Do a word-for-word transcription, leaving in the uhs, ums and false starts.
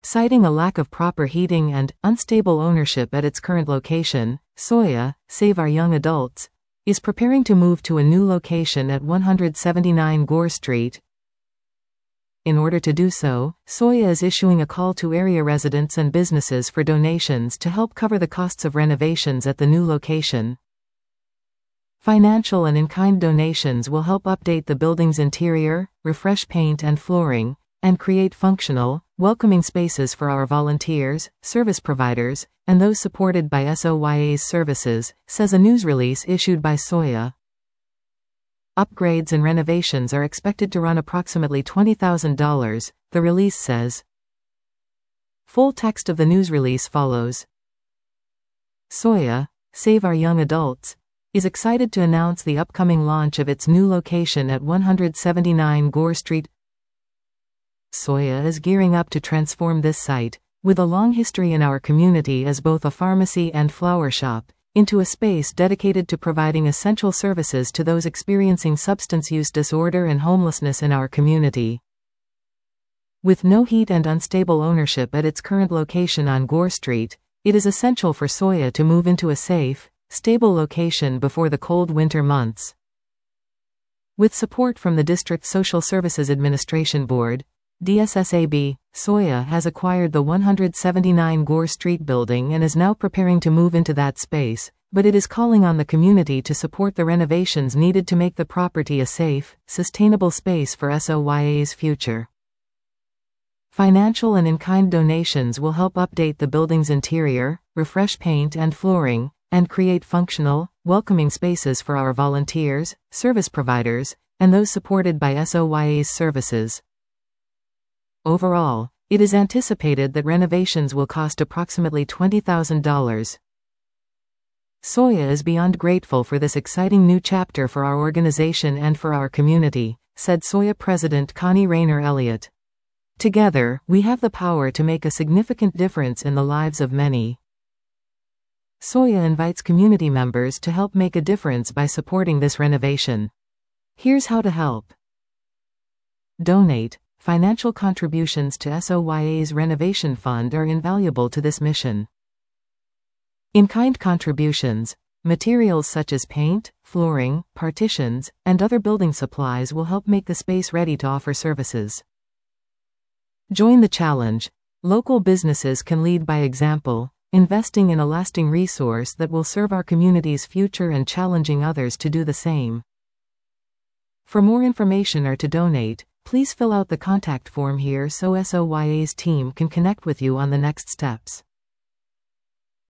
Citing a lack of proper heating and unstable ownership at its current location, Soya, Save Our Young Adults, is preparing to move to a new location at one seventy-nine Gore Street. In order to do so, Soya is issuing a call to area residents and businesses for donations to help cover the costs of renovations at the new location. Financial and in-kind donations will help update the building's interior, refresh paint and flooring, and create functional, welcoming spaces for our volunteers, service providers, and those supported by S O Y A's services, says a news release issued by Soya. Upgrades and renovations are expected to run approximately twenty thousand dollars, the release says. Full text of the news release follows. Soya, Save Our Young Adults, is excited to announce the upcoming launch of its new location at one seventy-nine Gore Street. Soya is gearing up to transform this site, with a long history in our community as both a pharmacy and flower shop, into a space dedicated to providing essential services to those experiencing substance use disorder and homelessness in our community. With no heat and unstable ownership at its current location on Gore Street, it is essential for Soya to move into a safe, stable location before the cold winter months. With support from the District Social Services Administration Board, D S S A B, Soya has acquired the one seventy-nine Gore Street building and is now preparing to move into that space, but it is calling on the community to support the renovations needed to make the property a safe, sustainable space for S O Y A's future. Financial and in-kind donations will help update the building's interior, refresh paint and flooring, and create functional, welcoming spaces for our volunteers, service providers, and those supported by S O Y A's services. Overall, it is anticipated that renovations will cost approximately twenty thousand dollars. Soya is beyond grateful for this exciting new chapter for our organization and for our community, said Soya President Connie Rayner Elliott. Together, we have the power to make a significant difference in the lives of many. Soya invites community members to help make a difference by supporting this renovation. Here's how to help. Donate. Financial contributions to S O Y A's renovation fund are invaluable to this mission. In-kind contributions, materials such as paint, flooring, partitions, and other building supplies will help make the space ready to offer services. Join the challenge. Local businesses can lead by example, investing in a lasting resource that will serve our community's future and challenging others to do the same. For more information or to donate, please fill out the contact form here so S O Y A's team can connect with you on the next steps.